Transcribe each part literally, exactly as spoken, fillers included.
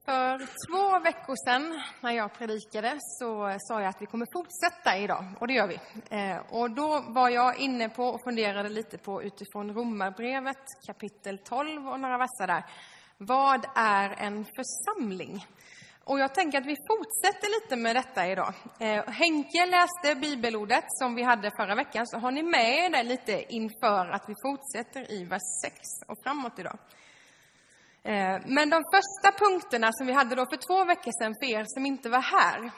För två veckor sedan när jag predikade så sa jag att vi kommer fortsätta idag, och det gör vi. Eh, och då var jag inne på och funderade lite på utifrån Romarbrevet kapitel tolv och några verser där. Vad är en församling? Och jag tänker att vi fortsätter lite med detta idag. Eh, Henke läste bibelordet som vi hade förra veckan, så har ni med er det lite inför att vi fortsätter i vers sex och framåt idag. Men de första punkterna som vi hade då för två veckor sedan för er som inte var här,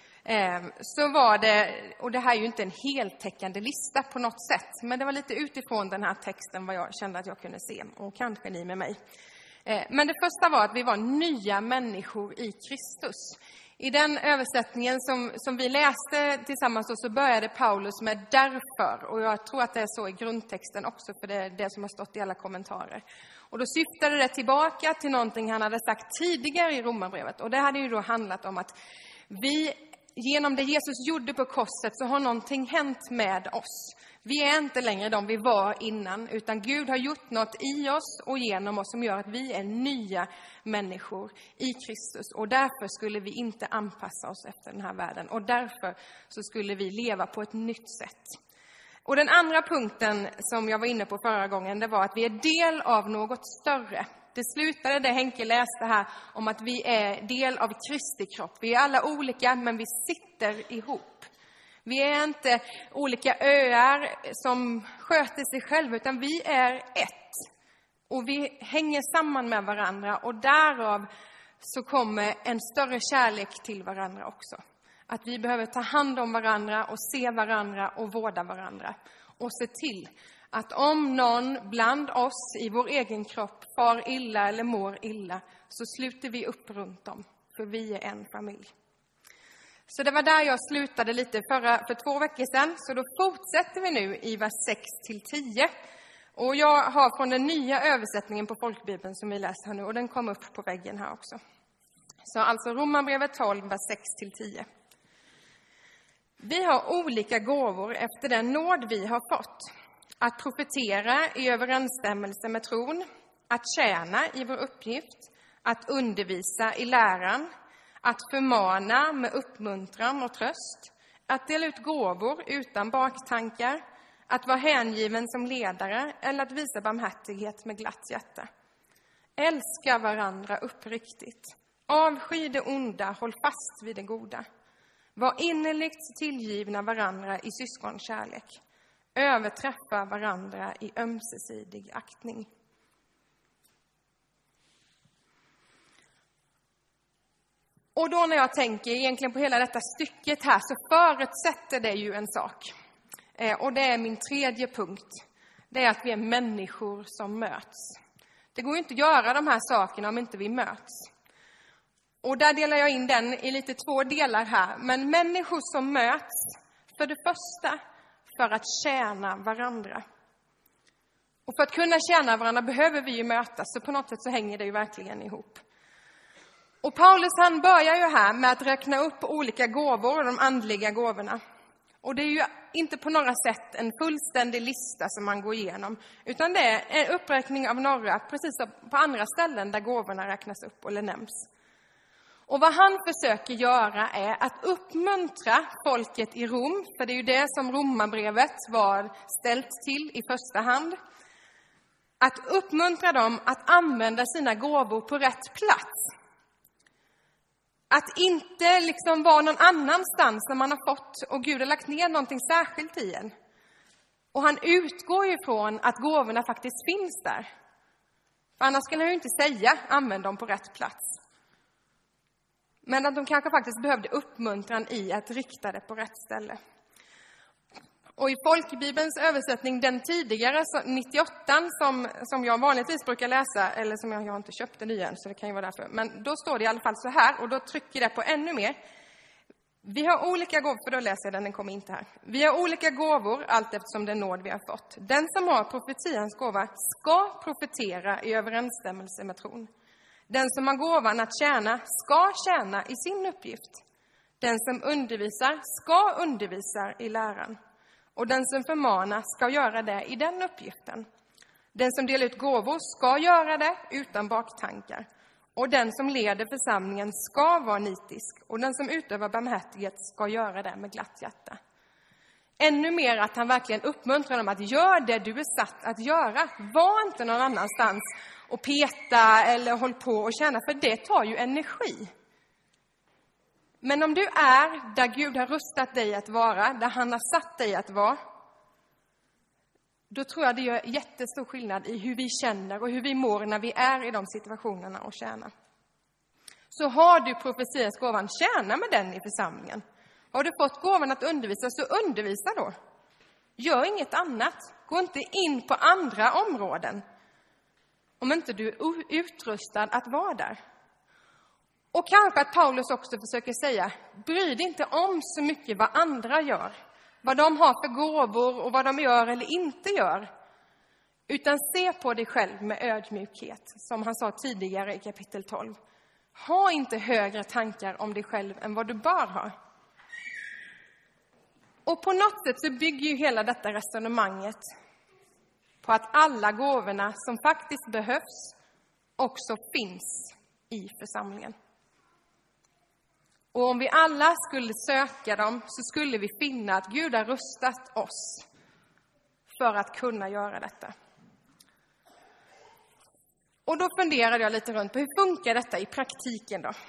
så var det, och det här är ju inte en heltäckande lista på något sätt, men det var lite utifrån den här texten vad jag kände att jag kunde se, och kanske ni med mig. Men det första var att vi var nya människor i Kristus. I den översättningen som, som vi läste tillsammans då, så började Paulus med därför. Och jag tror att det är så i grundtexten också, för det är det som har stått i alla kommentarer. Och då syftade det tillbaka till någonting han hade sagt tidigare i Romarbrevet. Och det hade ju då handlat om att vi, genom det Jesus gjorde på korset, så har någonting hänt med oss. Vi är inte längre de vi var innan, utan Gud har gjort något i oss och genom oss som gör att vi är nya människor i Kristus. Och därför skulle vi inte anpassa oss efter den här världen. Och därför så skulle vi leva på ett nytt sätt. Och den andra punkten som jag var inne på förra gången, det var att vi är del av något större. Det slutade det Henke läste här om att vi är del av Kristi kropp. Vi är alla olika, men vi sitter ihop. Vi är inte olika öar som sköter sig själva, utan vi är ett. Och vi hänger samman med varandra, och därav så kommer en större kärlek till varandra också. Att vi behöver ta hand om varandra och se varandra och vårda varandra. Och se till att om någon bland oss i vår egen kropp far illa eller mår illa, så sluter vi upp runt om. För vi är en familj. Så det var där jag slutade lite förra, för två veckor sedan. Så då fortsätter vi nu i vers sex till tio. Och jag har från den nya översättningen på folkbibeln som vi läser här nu. Och den kom upp på väggen här också. Så alltså Romarbrevet tolv, vers sex till tio. Vi har olika gåvor efter den nåd vi har fått. Att profetera i överensstämmelse med tron. Att tjäna i vår uppgift. Att undervisa i läran. Att förmana med uppmuntran och tröst. Att dela ut gåvor utan baktankar. Att vara hängiven som ledare eller att visa barmhärtighet med glatt hjärta. Älska varandra uppriktigt. Avsky det onda, håll fast vid det goda. Var innerligt tillgivna varandra i syskonkärlek. Överträffa varandra i ömsesidig aktning. Och då när jag tänker egentligen på hela detta stycket här, så förutsätter det ju en sak. Eh, och det är min tredje punkt. Det är att vi är människor som möts. Det går ju inte att göra de här sakerna om inte vi möts. Och där delar jag in den i lite två delar här. Men människor som möts, för det första, för att tjäna varandra. Och för att kunna tjäna varandra behöver vi ju mötas. Så på något sätt så hänger det ju verkligen ihop. Och Paulus han börjar ju här med att räkna upp olika gåvor, de andliga gåvorna. Och det är ju inte på några sätt en fullständig lista som man går igenom. Utan det är en uppräkning av några, precis som på andra ställen där gåvorna räknas upp eller nämns. Och vad han försöker göra är att uppmuntra folket i Rom. För det är ju det som Romarbrevet var ställt till i första hand. Att uppmuntra dem att använda sina gåvor på rätt plats. Att inte liksom vara någon annanstans när man har fått och Gud har lagt ner någonting särskilt i en. Och han utgår ju från att gåvorna faktiskt finns där. För annars skulle han ju inte säga använd dem på rätt plats. Men att de kanske faktiskt behövde uppmuntran i att rikta det på rätt ställe. Och i folkbibelns översättning, den tidigare, nittioåtta, som, som jag vanligtvis brukar läsa, eller som jag, jag har inte köpt den nya än, så det kan ju vara därför. Men då står det i alla fall så här, och då trycker det på ännu mer. Vi har olika gåvor, för då läser jag den, den kommer inte här. Vi har olika gåvor, allt eftersom den nåd vi har fått. Den som har profetians gåva ska profetera i överensstämmelse med tron. Den som har gåvan att tjäna ska tjäna i sin uppgift. Den som undervisar ska undervisa i läran. Och den som förmanar ska göra det i den uppgiften. Den som delar ut gåvor ska göra det utan baktankar. Och den som leder församlingen ska vara nitisk, och den som utövar barmhärtighet ska göra det med glatt hjärta. Ännu mer att han verkligen uppmuntrar dem att göra det du är satt att göra. Var inte någon annanstans och peta eller håll på och känna, för det tar ju energi. Men om du är där Gud har rustat dig att vara, där han har satt dig att vara, då tror jag det gör jättestor skillnad i hur vi känner och hur vi mår när vi är i de situationerna och tjänar. Så har du profetians gåvan, tjäna med den i församlingen. Har du fått gåvan att undervisa, så undervisa då. Gör inget annat. Gå inte in på andra områden om inte du är utrustad att vara där. Och kanske att Paulus också försöker säga, bry dig inte om så mycket vad andra gör. Vad de har för gåvor och vad de gör eller inte gör. Utan se på dig själv med ödmjukhet, som han sa tidigare i kapitel tolv. Ha inte högre tankar om dig själv än vad du bör ha. Och på något sätt så bygger ju hela detta resonemanget på att alla gåvorna som faktiskt behövs också finns i församlingen. Och om vi alla skulle söka dem så skulle vi finna att Gud har rustat oss för att kunna göra detta. Och då funderade jag lite runt på hur funkar detta i praktiken då?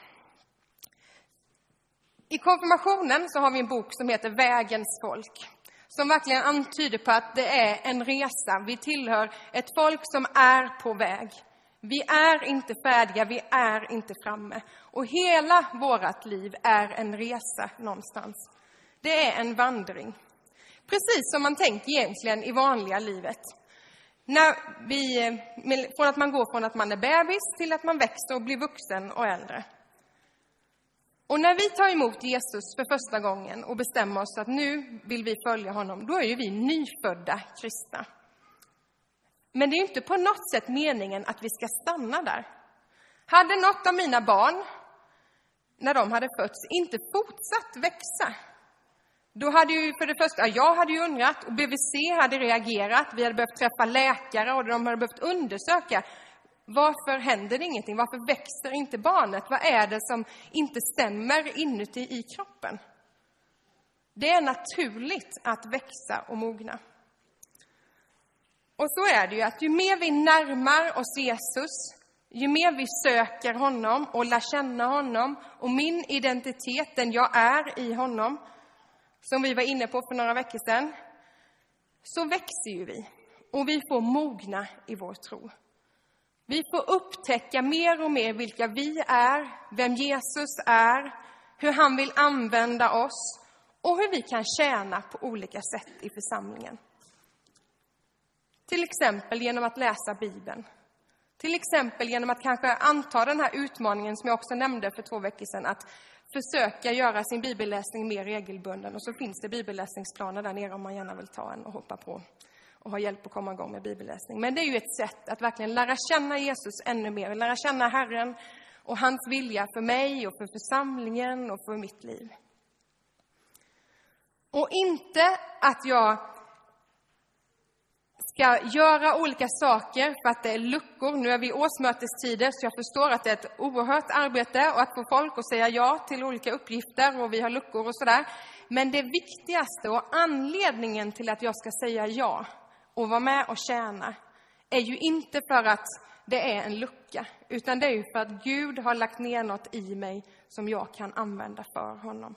I konfirmationen så har vi en bok som heter Vägens folk, som verkligen antyder på att det är en resa. Vi tillhör ett folk som är på väg. Vi är inte färdiga, vi är inte framme. Och hela vårt liv är en resa någonstans. Det är en vandring. Precis som man tänker egentligen i vanliga livet. När vi, från att man går från att man är bebis till att man växer och blir vuxen och äldre. Och när vi tar emot Jesus för första gången och bestämmer oss att nu vill vi följa honom, då är ju vi nyfödda kristna. Men det är inte på något sätt meningen att vi ska stanna där. Hade något av mina barn, när de hade fötts, inte fortsatt växa, då hade ju för det första, jag hade ju undrat och B V C hade reagerat. Vi hade behövt träffa läkare och de hade behövt undersöka. Varför händer det ingenting? Varför växer inte barnet? Vad är det som inte stämmer inuti i kroppen? Det är naturligt att växa och mogna. Och så är det ju att ju mer vi närmar oss Jesus, ju mer vi söker honom och lär känna honom och min identitet, den jag är i honom, som vi var inne på för några veckor sedan, så växer ju vi och vi får mogna i vår tro. Vi får upptäcka mer och mer vilka vi är, vem Jesus är, hur han vill använda oss och hur vi kan tjäna på olika sätt i församlingen. Till exempel genom att läsa Bibeln. Till exempel genom att kanske anta den här utmaningen som jag också nämnde för två veckor sedan, att försöka göra sin bibelläsning mer regelbunden. Och så finns det bibelläsningsplaner där nere om man gärna vill ta en och hoppa på och ha hjälp att komma igång med bibelläsning. Men det är ju ett sätt att verkligen lära känna Jesus ännu mer, lära känna Herren och hans vilja för mig och för församlingen och för mitt liv. Och inte att jag ska göra olika saker för att det är luckor. Nu är vi i årsmötestider så jag förstår att det är ett oerhört arbete och att få folk att säga ja till olika uppgifter och vi har luckor och sådär. Men det viktigaste och anledningen till att jag ska säga ja och vara med och tjäna är ju inte för att det är en lucka, utan det är ju för att Gud har lagt ner något i mig som jag kan använda för honom.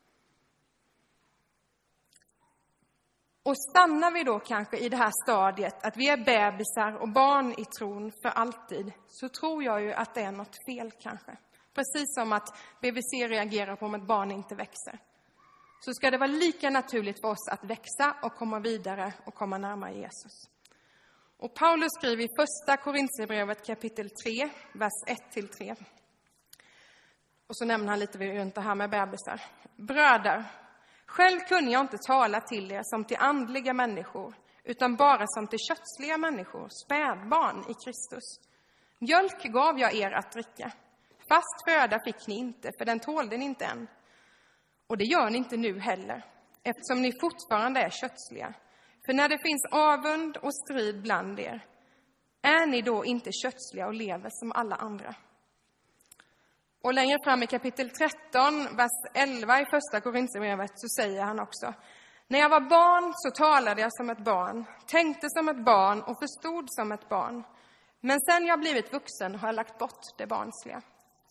Och stannar vi då kanske i det här stadiet att vi är bebisar och barn i tron för alltid, så tror jag ju att det är något fel kanske. Precis som att B V C reagerar på om ett barn inte växer. Så ska det vara lika naturligt för oss att växa och komma vidare och komma närmare Jesus. Och Paulus skriver i första Korinthierbrevet kapitel tre, vers ett till tre. Och så nämner han lite runt det här med bebisar. Bröder, själv kunde jag inte tala till er som till andliga människor, utan bara som till kötsliga människor, spädbarn i Kristus. Mjölk gav jag er att dricka. Fast föda fick ni inte, för den tålde ni inte än. Och det gör ni inte nu heller, eftersom ni fortfarande är kötsliga. För när det finns avund och strid bland er, är ni då inte kötsliga och lever som alla andra? Och längre fram i kapitel tretton, vers elva i första Korinthierbrevet så säger han också: när jag var barn så talade jag som ett barn, tänkte som ett barn och förstod som ett barn. Men sen jag blivit vuxen har jag lagt bort det barnsliga.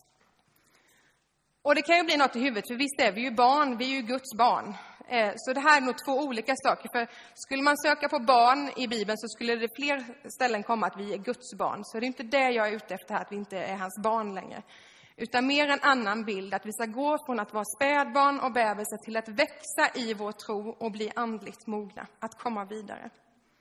Och det kan ju bli något i huvudet, för visst är vi ju barn, vi är ju Guds barn. Så det här är nog två olika saker. För skulle man söka på barn i Bibeln så skulle det fler ställen komma att vi är Guds barn. Så det är inte det jag är ute efter här, att vi inte är hans barn längre. Utan mer en annan bild, att vi ska gå från att vara spädbarn och bebisar till att växa i vår tro och bli andligt mogna, att komma vidare.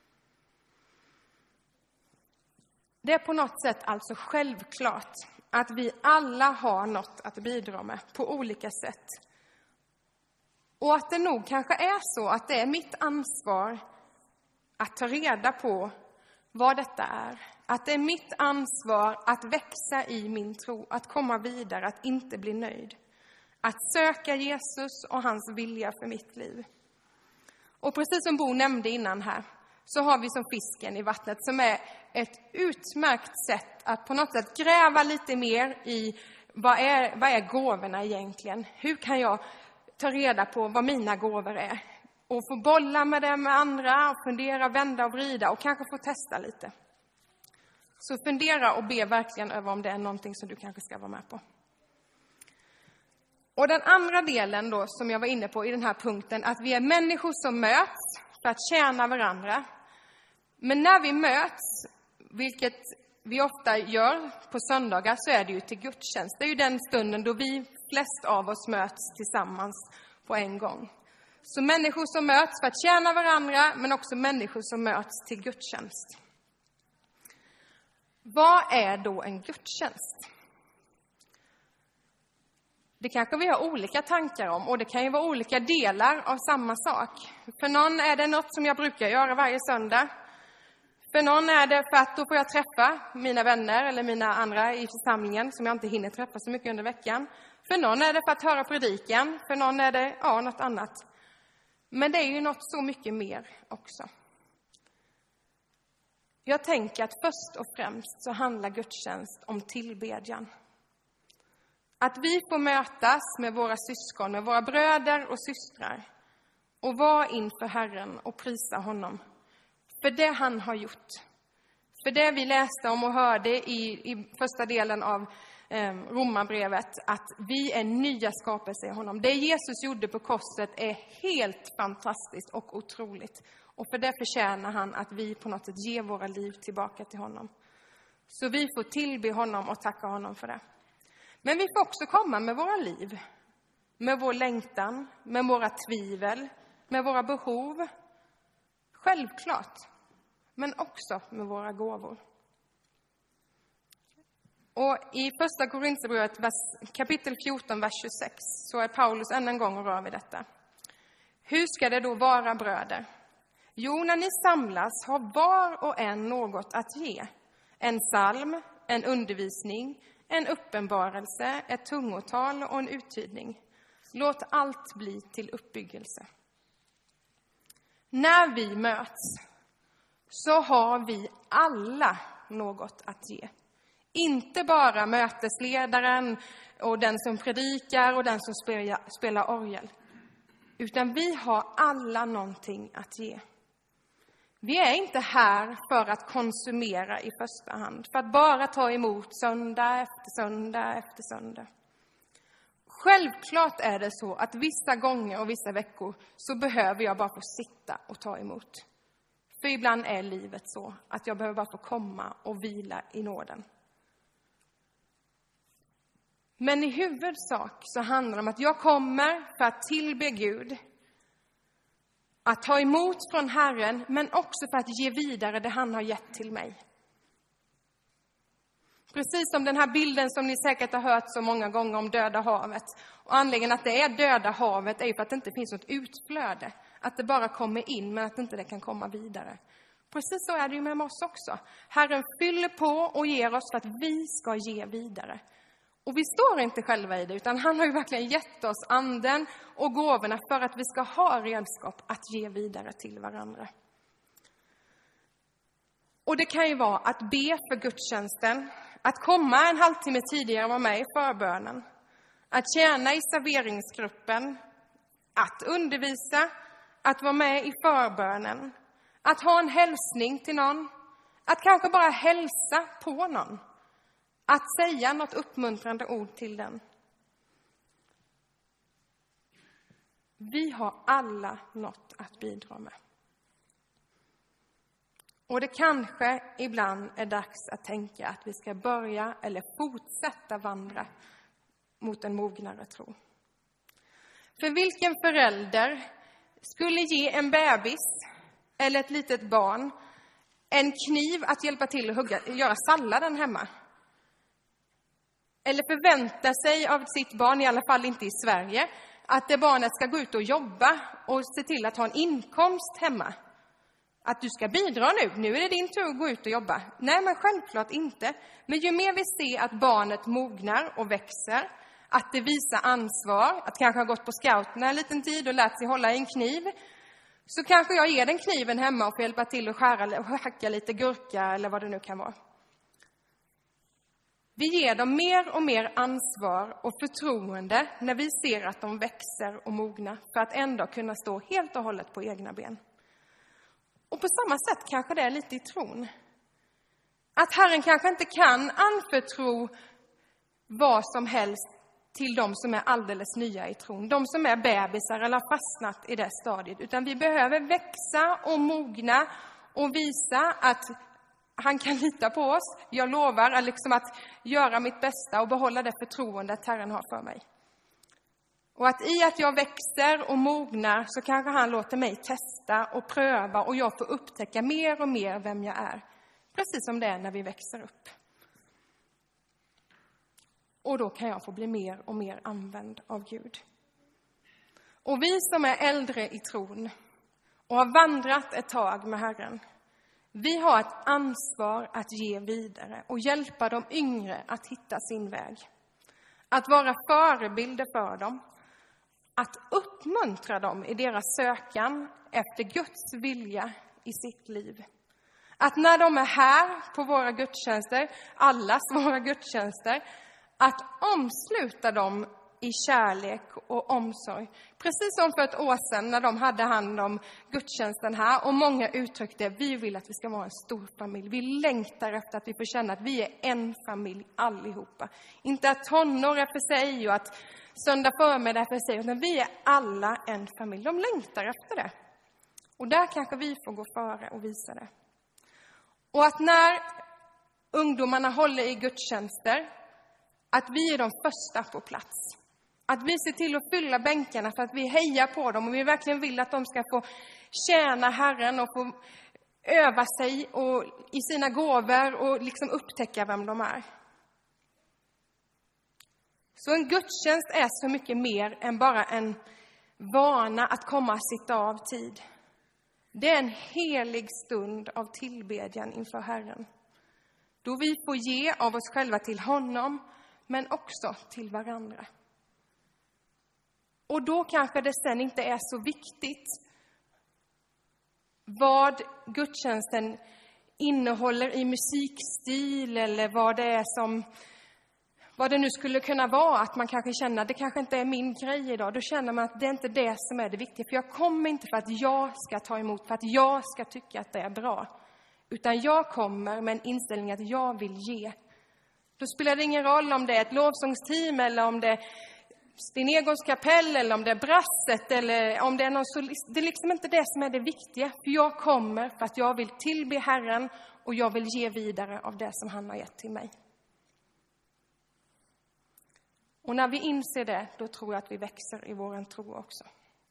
Det är på något sätt alltså självklart att vi alla har något att bidra med på olika sätt. Och att det nog kanske är så att det är mitt ansvar att ta reda på vad detta är. Att det är mitt ansvar att växa i min tro, att komma vidare, att inte bli nöjd. Att söka Jesus och hans vilja för mitt liv. Och precis som Bo nämnde innan här, så har vi som fisken i vattnet, som är ett utmärkt sätt att på något sätt gräva lite mer i vad är, vad är gåvorna egentligen? Hur kan jag ta reda på vad mina gåvor är? Och få bolla med det med andra, och fundera, vända och vrida och kanske få testa lite. Så fundera och be verkligen över om det är någonting som du kanske ska vara med på. Och den andra delen då, som jag var inne på i den här punkten, att vi är människor som möts för att tjäna varandra. Men när vi möts, vilket vi ofta gör på söndagar, så är det ju till gudstjänst. Det är ju den stunden då vi flest av oss möts tillsammans på en gång. Så människor som möts för att tjäna varandra, men också människor som möts till gudstjänst. Vad är då en gudstjänst? Det kanske vi har olika tankar om, och det kan ju vara olika delar av samma sak. För någon är det något som jag brukar göra varje söndag. För någon är det för att då får jag träffa mina vänner eller mina andra i församlingen som jag inte hinner träffa så mycket under veckan. För någon är det för att höra predikan, för någon är det ja, något annat. Men det är ju något så mycket mer också. Jag tänker att först och främst så handlar gudstjänst om tillbedjan. Att vi får mötas med våra syskon, med våra bröder och systrar. Och vara inför Herren och prisa honom. För det han har gjort. För det vi läste om och hörde i, i första delen av eh, Romarbrevet. Att vi är nya skapelser i honom. Det Jesus gjorde på korset är helt fantastiskt och otroligt. Och för det förtjänar han att vi på något sätt ger våra liv tillbaka till honom. Så vi får tillbe honom och tacka honom för det. Men vi får också komma med våra liv. Med vår längtan, med våra tvivel, med våra behov. Självklart. Men också med våra gåvor. Och i första Korinthierbrevet kapitel fjorton, vers tjugosex, så är Paulus än en gång och rör vid detta. Hur ska det då vara, bröder? Jo, när ni samlas har var och en något att ge. En psalm, en undervisning, en uppenbarelse, ett tungotal och en uttydning. Låt allt bli till uppbyggelse. När vi möts så har vi alla något att ge. Inte bara mötesledaren och den som predikar och den som spelar orgel. Utan vi har alla någonting att ge. Vi är inte här för att konsumera i första hand. För att bara ta emot söndag efter söndag efter söndag. Självklart är det så att vissa gånger och vissa veckor så behöver jag bara få sitta och ta emot. För ibland är livet så att jag behöver bara få komma och vila i nåden. Men i huvudsak så handlar det om att jag kommer för att tillbe Gud. Att ta emot från Herren, men också för att ge vidare det han har gett till mig. Precis som den här bilden som ni säkert har hört så många gånger om Döda havet. Och anledningen att det är Döda havet är ju för att det inte finns något utflöde. Att det bara kommer in, men att inte det kan komma vidare. Precis så är det ju med oss också. Herren fyller på och ger oss för att vi ska ge vidare. Och vi står inte själva i det, utan han har ju verkligen gett oss anden och gåvorna för att vi ska ha redskap att ge vidare till varandra. Och det kan ju vara att be för gudstjänsten, Att komma en halvtimme tidigare och vara med i förbönen. Att tjäna i serveringsgruppen. Att undervisa. Att vara med i förbönen. Att ha en hälsning till någon. Att kanske bara hälsa på någon. Att säga något uppmuntrande ord till den. Vi har alla något att bidra med. Och det kanske ibland är dags att tänka att vi ska börja eller fortsätta vandra mot en mognare tro. För vilken förälder skulle ge en bebis eller ett litet barn en kniv att hjälpa till att hugga, göra salladen hemma? Eller förvänta sig av sitt barn, i alla fall inte i Sverige, att det barnet ska gå ut och jobba och se till att ha en inkomst hemma. Att du ska bidra nu, nu är det din tur att gå ut och jobba. Nej, men självklart inte. Men ju mer vi ser att barnet mognar och växer, att det visar ansvar, att kanske ha gått på scouterna en liten tid och lärt sig hålla i en kniv, så kanske jag ger den kniven hemma och får hjälpa till att skära och hacka lite gurka eller vad det nu kan vara. Vi ger dem mer och mer ansvar och förtroende när vi ser att de växer och mognar för att ändå kunna stå helt och hållet på egna ben. Och på samma sätt kanske det är lite i tron. Att Herren kanske inte kan anförtro vad som helst till de som är alldeles nya i tron. De som är bebisar eller har fastnat i det stadiet. Utan vi behöver växa och mogna och visa att han kan lita på oss. Jag lovar liksom att göra mitt bästa och behålla det förtroendet Herren har för mig. Och att i att jag växer och mognar så kanske han låter mig testa och pröva och jag får upptäcka mer och mer vem jag är. Precis som det är när vi växer upp. Och då kan jag få bli mer och mer använd av Gud. Och vi som är äldre i tron och har vandrat ett tag med Herren, vi har ett ansvar att ge vidare och hjälpa de yngre att hitta sin väg. Att vara förebilder för dem. Att uppmuntra dem i deras sökan efter Guds vilja i sitt liv. Att när de är här på våra gudstjänster, allas våra gudstjänster, att omsluta dem i kärlek och omsorg. Precis som för ett år sedan när de hade hand om gudstjänsten här. Och många uttryckte, vi vill att vi ska vara en stor familj. Vi längtar efter att vi får känna att vi är en familj allihopa. Inte att tonår är för sig och att söndag förmiddag är för sig. Utan vi är alla en familj. De längtar efter det. Och där kanske vi får gå före och visa det. Och att när ungdomarna håller i gudstjänster, att vi är de första på plats. Att vi ser till att fylla bänkarna för att vi hejar på dem. Och vi verkligen vill att de ska få tjäna Herren och få öva sig och, i sina gåvor och liksom upptäcka vem de är. Så en gudstjänst är så mycket mer än bara en vana att komma och sitta av tid. Det är en helig stund av tillbedjan inför Herren. Då vi får ge av oss själva till honom, men också till varandra. Och då kanske det sen inte är så viktigt vad gudstjänsten innehåller i musikstil eller vad det är som, vad det nu skulle kunna vara. Att man kanske känner att det kanske inte är min grej idag. Då känner man att det inte är det som är det viktiga. För jag kommer inte för att jag ska ta emot, för att jag ska tycka att det är bra. Utan jag kommer med en inställning att jag vill ge. Då spelar det ingen roll om det är ett lovsångsteam eller om det är Sten Egons kapell eller om det är brasset eller om det är någon solist. Det är liksom inte det som är det viktiga. För jag kommer för att jag vill tillbe Herren och jag vill ge vidare av det som han har gett till mig. Och när vi inser det, då tror jag att vi växer i vår tro också.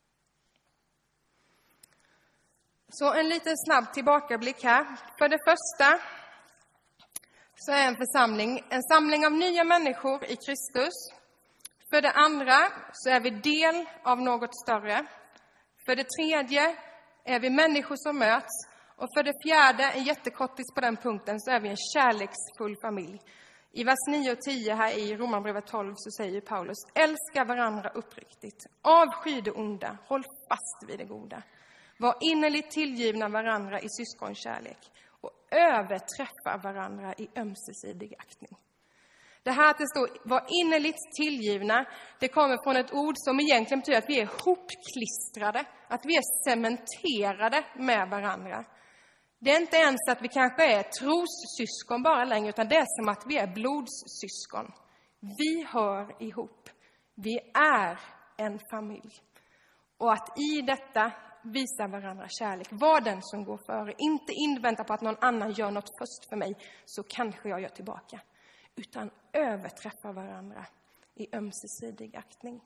Så en liten snabb tillbakablick här. För det första så är en församling en samling av nya människor i Kristus. För det andra så är vi del av något större. För det tredje är vi människor som möts. Och för det fjärde, en jättekortis på den punkten, så är vi en kärleksfull familj. I vers nio och tio här i Romarbrevet tolv så säger Paulus: älska varandra uppriktigt, avsky det onda, håll fast vid det goda. Var innerligt tillgivna varandra i syskonkärlek och överträffar varandra i ömsesidig aktning. Det här att det står var innerligt tillgivna, det kommer från ett ord som egentligen betyder att vi är hopklistrade, att vi är cementerade med varandra. Det är inte ens att vi kanske är trossyskon bara längre, utan det är som att vi är blodssyskon. Vi hör ihop. Vi är en familj. Och att i detta visa varandra kärlek. Var den som går före. Inte invänta på att någon annan gör något först för mig, så kanske jag gör tillbaka. Utan överträffa varandra i ömsesidig aktning.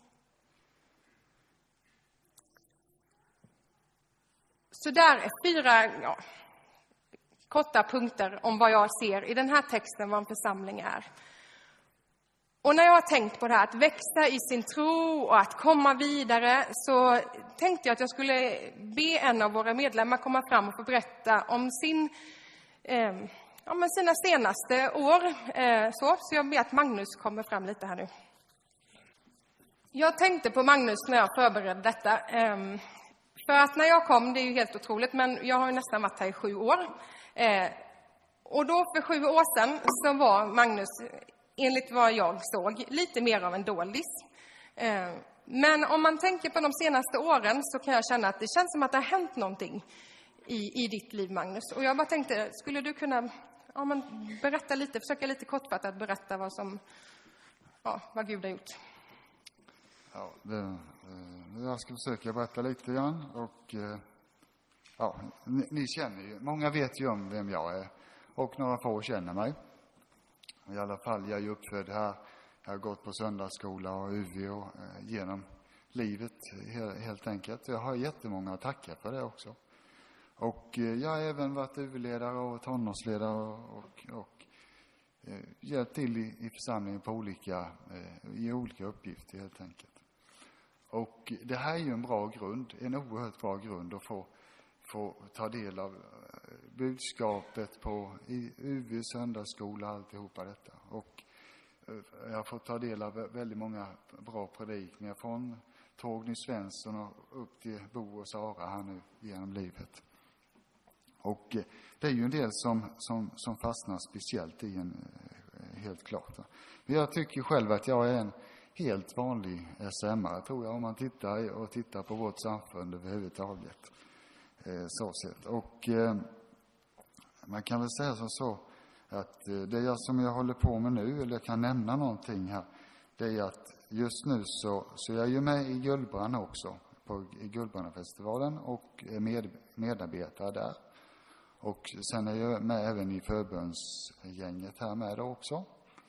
Så där är fyra ja, korta punkter om vad jag ser i den här texten vad en församling är. Och när jag har tänkt på det här att växa i sin tro och att komma vidare, så tänkte jag att jag skulle be en av våra medlemmar komma fram och få berätta om sin, eh, ja, men sina senaste år. Eh, så. så jag ber att Magnus kommer fram lite här nu. Jag tänkte på Magnus när jag förberedde detta. Eh, för att när jag kom, det är ju helt otroligt, men jag har ju nästan varit här i sju år. Eh, och då för sju år sedan så var Magnus, enligt vad jag såg, lite mer av en doldis. Eh, men om man tänker på de senaste åren så kan jag känna att det känns som att det har hänt någonting i, i ditt liv, Magnus. Och jag bara tänkte, skulle du kunna ja, men berätta lite, försöka lite kortfattat berätta vad som, ja, vad Gud har gjort? Ja, det, jag ska försöka berätta lite grann. Och, ja, ni, ni känner ju, många vet ju om vem jag är. Och några få känner mig. I alla fall, jag är ju uppfödd här. Jag har gått på söndagsskola och U V och eh, genom livet helt enkelt. Jag har jättemånga att tacka för det också. Och eh, jag har även varit U V-ledare och tonårsledare och, och, och eh, hjälpt till i, i församlingen på olika, eh, i olika uppgifter helt enkelt. Och det här är ju en bra grund, en oerhört bra grund att få, få ta del av budskapet på i U V, söndagsskola, alltihopa detta. Och jag har fått ta del av väldigt många bra predikningar från Torgny Svensson och upp till Bo och Sara här nu genom livet. Och det är ju en del som, som, som fastnar speciellt i en, helt klart. Men jag tycker själv att jag är en helt vanlig S M-are, tror jag, om man tittar och tittar på vårt samfund överhuvudtaget. Så sett. Och eh, man kan väl säga som så att eh, det jag, som jag håller på med nu, eller jag kan nämna någonting här, det är att just nu så, så jag är ju med i Guldbrand också, på i Guldbrandfestivalen och är med, medarbetare där. Och sen är jag med även i förbundsgänget här med då också.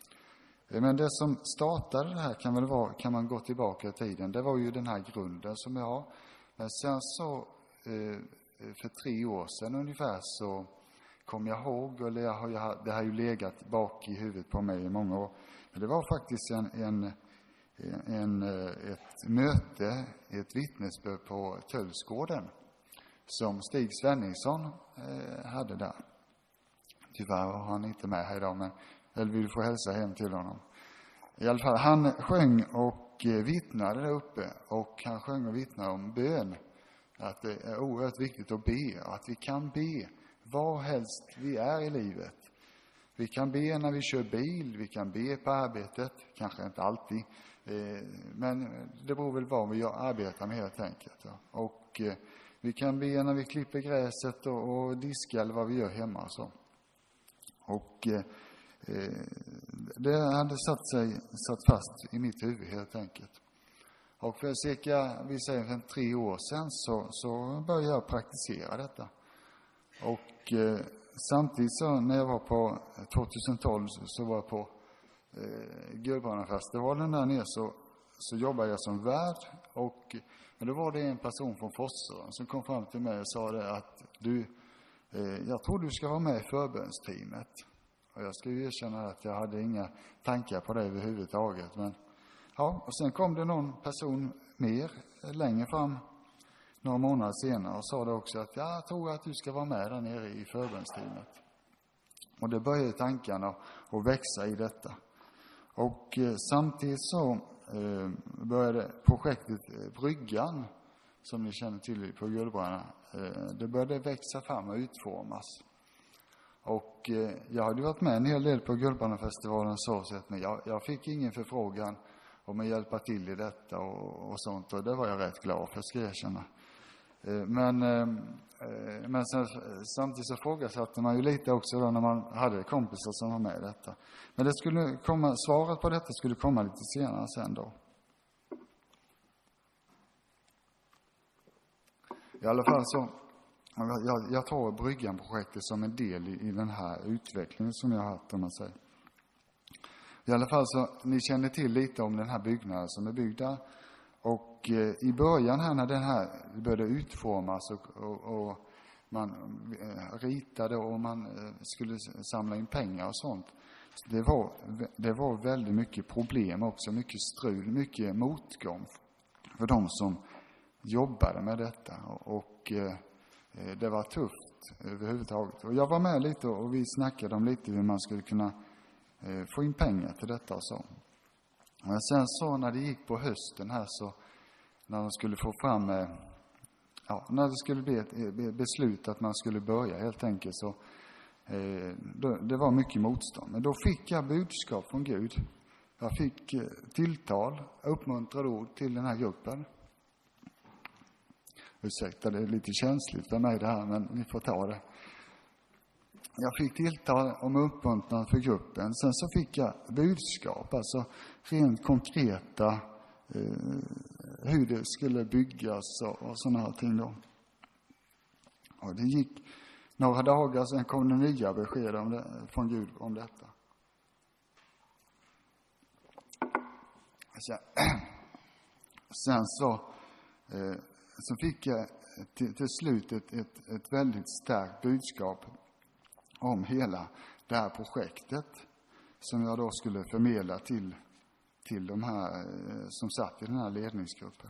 Men det som startade det här kan väl vara, kan man gå tillbaka i tiden, det var ju den här grunden som jag har. Men sen så eh, för tre år sedan ungefär så kom jag ihåg, eller jag har, det har ju legat bak i huvudet på mig i många år. Men det var faktiskt en, en, en, ett möte, ett vittnesbörd på Tullsgården som Stig Svenningsson eh, hade där. Tyvärr har han inte med här idag, men eller vill få hälsa hem till honom. I alla fall, han sjöng och vittnade där uppe, och han sjöng och vittnade om bön. Att det är oerhört viktigt att be, att vi kan be var helst vi är i livet. Vi kan be när vi kör bil, vi kan be på arbetet, kanske inte alltid, men det beror väl vad vi arbetar med helt enkelt. Och vi kan be när vi klipper gräset och diskar eller vad vi gör hemma. Så. Och det hade satt sig satt fast i mitt huvud helt enkelt. Och för cirka, vi säger för tre år sedan så, så började jag praktisera detta. Och eh, samtidigt så när jag var på tjugohundratolv så, så var jag på eh, Guldbrandfestivalen där nere så, så jobbade jag som värd. Och, men då var det en person från Forssån som kom fram till mig och sa det att du, eh, jag tror du ska vara med i förbönsteamet. Och jag ska ju erkänna att jag hade inga tankar på det överhuvudtaget, men ja, och sen kom det någon person mer längre fram några månader senare och sa det också att jag tror att du ska vara med där nere i förbundsteamet. Och det började tankarna att växa i detta. Och eh, samtidigt så eh, började projektet eh, Bryggan, som ni känner till på Guldbrand, eh, det började växa fram och utformas. Och eh, jag hade varit med en hel del på Guldbannefestivalen så sett, men jag, jag fick ingen förfrågan om att hjälpa till i detta och, och sånt. Och det var jag rätt glad för, ska jag erkänna. Eh, men eh, men sen, samtidigt så frågasatte man ju lite också då när man hade kompisar som var med i detta. Men det skulle komma, svaret på detta skulle komma lite senare sen då. I alla fall så, jag, jag tar Bryggan-projektet som en del i, i den här utvecklingen som jag har haft, om man säger. I alla fall så, ni känner till lite om den här byggnaden som är byggd där. Och eh, i början här när den här började utformas och, och, och man eh, ritade och man eh, skulle samla in pengar och sånt. Så det var, det var väldigt mycket problem också, mycket strul, mycket motgång för de som jobbade med detta. Och, och eh, det var tufft överhuvudtaget. Och jag var med lite och vi snackade om lite hur man skulle kunna eh, få in pengar till detta och så. Men sen så när det gick på hösten här så, när de skulle få fram, eh, ja, när det skulle bli ett beslut att man skulle börja helt enkelt så, eh, då, det var mycket motstånd. Men då fick jag budskap från Gud. Jag fick eh, tilltal, uppmuntrade ord till den här gruppen. Ursäkta, det är lite känsligt för mig det här, men ni får ta det. Jag fick tilltal om uppmuntran för gruppen. Sen så fick jag budskap, alltså rent konkreta eh, hur det skulle byggas och, och sådana här ting då. Och det gick några dagar, sen kom det nya besked om det, från Gud om detta. Sen, sen så, eh, så fick jag till, till slut ett, ett, ett väldigt starkt budskap om hela det här projektet som jag då skulle förmedla till, till de här som satt i den här ledningsgruppen.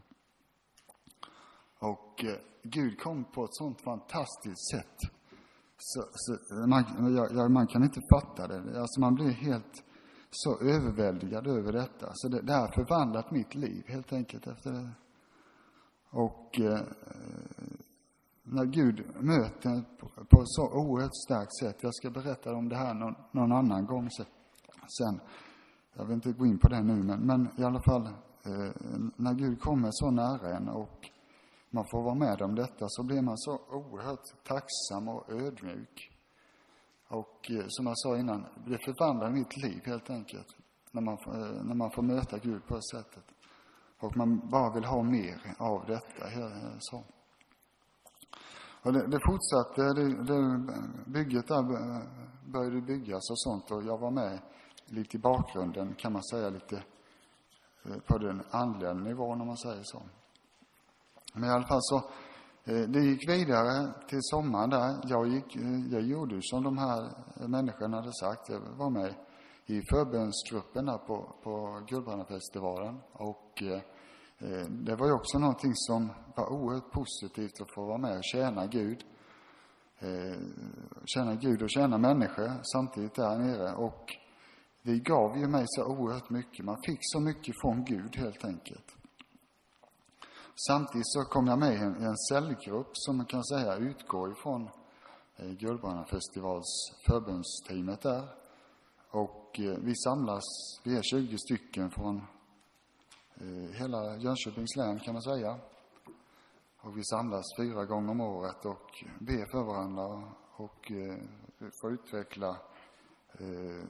Och eh, Gud kom på ett sånt fantastiskt sätt. Så, så man, ja, man kan inte fatta det. Alltså man blir helt så överväldigad över detta. Så det, det har förvandlat mitt liv helt enkelt efter det. Och eh, när Gud möter på, på så oerhört starkt sätt. Jag ska berätta om det här någon, någon annan gång sen. Jag vill inte gå in på det nu, men, men i alla fall eh, när Gud kommer så nära en och man får vara med om detta så blir man så oerhört tacksam och ödmjuk. Och eh, som jag sa innan, det förvandlar mitt liv helt enkelt när man, eh, när man får möta Gud på det sättet. Och man bara vill ha mer av detta. Så. Och det, det fortsatte, det, det, bygget där började byggas och sånt. Och jag var med lite i bakgrunden, kan man säga, lite på den andliga nivån om man säger så. Men i alla fall så, det gick vidare till sommaren där. Jag, gick, jag gjorde som de här människorna hade sagt. Jag var med i förbönsgruppen där på, på Guldbannefestivalen. Och eh, det var ju också någonting som var oerhört positivt att få vara med och tjäna Gud. Eh, tjäna Gud och tjäna människor samtidigt där nere. Och det gav ju mig så oerhört mycket. Man fick så mycket från Gud helt enkelt. Samtidigt så kom jag med i en, en cellgrupp som man kan säga utgår ifrån eh, Guldbannefestivals förbundsteamet där. Och eh, vi samlas, vi är tjugo stycken från eh, hela Jönköpings län kan man säga. Och vi samlas fyra gånger om året och ber för varandra och, och eh, får utveckla eh,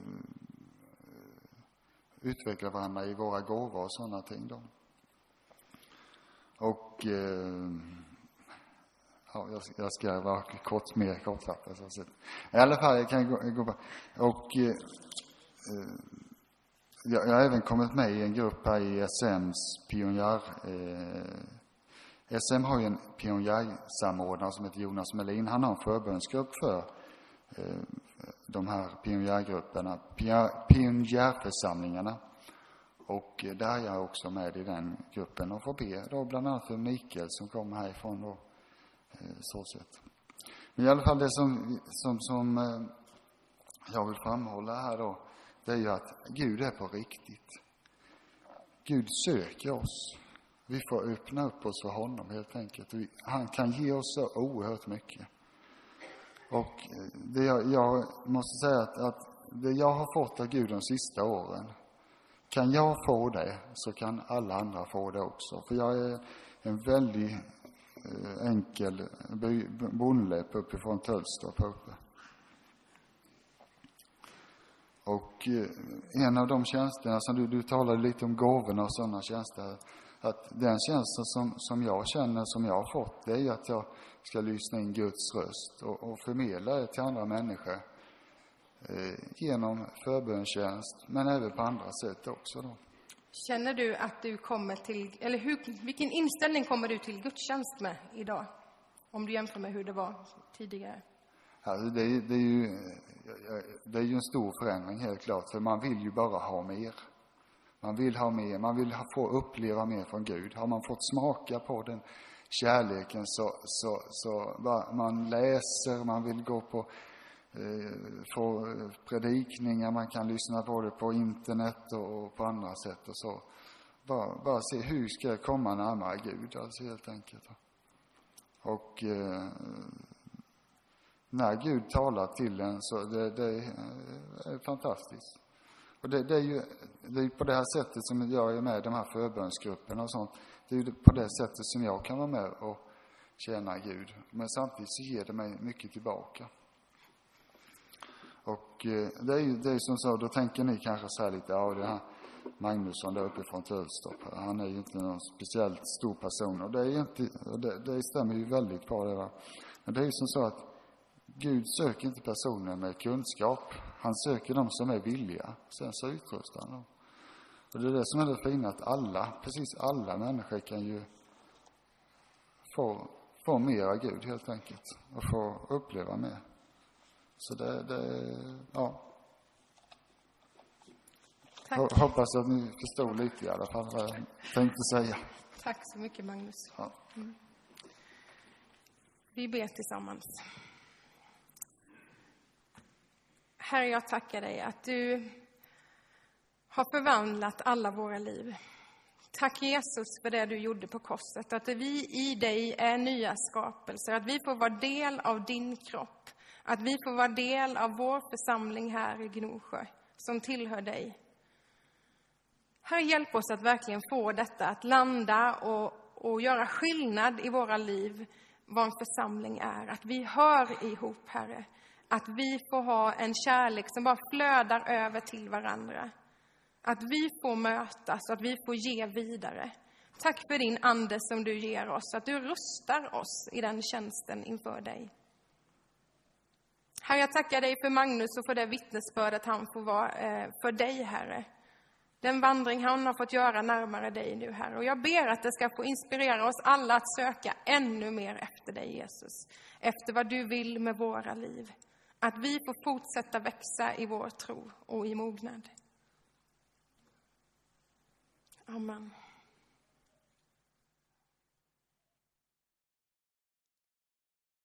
utveckla varandra i våra gåvor och sådana ting då. Och eh, ja, jag, jag ska vara kort, mer kortfattad. Så att, i alla fall, jag kan gå, gå på. Och eh, jag, jag har även kommit med i en grupp här i S M:s pionjär. Eh, S M har ju en pionjärsamordnare som heter Jonas Melin. Han har en förbundsgrupp för eh, de här pionjärgrupperna, pionjärförsamlingarna. Och där är jag också med i den gruppen och får be då bland annat för Mikael som kommer härifrån då, så sett. Men i alla fall det som, som, som jag vill framhålla här då, det är ju att Gud är på riktigt. Gud söker oss. Vi får öppna upp oss för honom helt enkelt. Han kan ge oss så oerhört mycket. Och det jag, jag måste säga att, att det jag har fått av Gud de sista åren, kan jag få det så kan alla andra få det också. För jag är en väldigt eh, enkel by, bondläpp uppifrån Tölstorp uppe. Och eh, en av de tjänsterna som du, du talade lite om gåvorna och sådana tjänster, att den tjänsten som, som jag känner som jag har fått, det är ju att jag ska lyssna in Guds röst och, och förmedla det till andra människor eh, genom förbönstjänst, men även på andra sätt också då. Känner du att du kommer till, eller hur, vilken inställning kommer du till gudstjänst med idag? Om du jämför med hur det var tidigare. Alltså det, är, det, är ju, det är ju en stor förändring helt klart, för man vill ju bara ha mer. Man vill ha mer, man vill få uppleva mer från Gud. Har man fått smaka på den kärleken så, så, så man läser, man vill gå på eh, få predikningar, man kan lyssna på det på internet och, och på andra sätt och så. Bara, bara se hur ska jag komma närmare Gud, alltså helt enkelt. Och eh, när Gud talar till en så det, det är fantastiskt. Och det, det är ju det är på det här sättet som jag är med i de här förbönsgrupperna och sånt. Det är ju på det sättet som jag kan vara med och tjäna Gud. Men samtidigt så ger det mig mycket tillbaka. Och eh, det är ju det är som så, då tänker ni kanske så här lite, ja det här Magnusson där uppe från Tölstorp, han är ju inte någon speciellt stor person. Och det är inte, det, det stämmer ju väldigt bra det va. Men det är ju som så att Gud söker inte personer med kunskap. Han söker dem som är villiga. Sen så utrustar han dem. Och det är det som är det fina, att alla, precis alla människor kan ju få, få mer av Gud helt enkelt. Och få uppleva mer. Så det, det ja. Tack. Hoppas att ni förstod lite i alla fall vad jag tänkte säga. Tack så mycket, Magnus. Ja. Mm. Vi ber tillsammans. Herre, jag tackar dig att du har förvandlat alla våra liv. Tack Jesus för det du gjorde på korset. Att vi i dig är nya skapelser. Att vi får vara del av din kropp. Att vi får vara del av vår församling här i Gnosjö som tillhör dig. Herre, hjälp oss att verkligen få detta att landa och, och göra skillnad i våra liv. Vad en församling är. Att vi hör ihop, Herre. Att vi får ha en kärlek som bara flödar över till varandra. Att vi får mötas, att vi får ge vidare. Tack för din ande som du ger oss. Att du rustar oss i den tjänsten inför dig. Herre, jag tackar dig för Magnus och för det vittnesbördet han får vara för dig, Herre. Den vandring han har fått göra närmare dig nu, Herre. Och jag ber att det ska få inspirera oss alla att söka ännu mer efter dig, Jesus. Efter vad du vill med våra liv. Att vi får fortsätta växa i vår tro och i mognad. Amen.